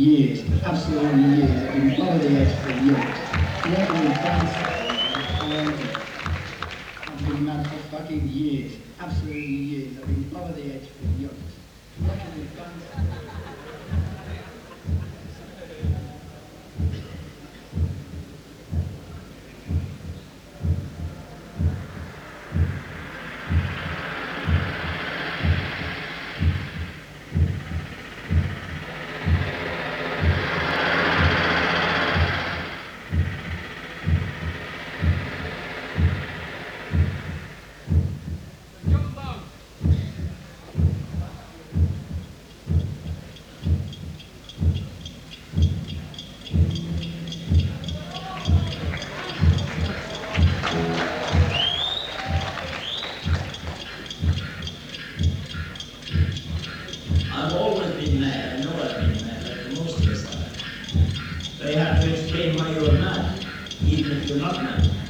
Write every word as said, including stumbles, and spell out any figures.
years, absolutely years. I've been above the edge for years. Working with dancers, I've been mad for fucking years, absolutely years. I've been above the edge for years. Working with dancers. I've always been mad. I know I've been mad, like most of us are. So you have to explain why you're mad, even if you're not mad.